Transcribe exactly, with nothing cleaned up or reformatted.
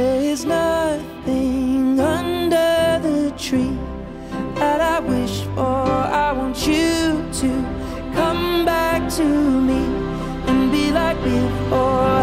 There is nothing under the tree that I wish for. I want you to come back to me and be like before.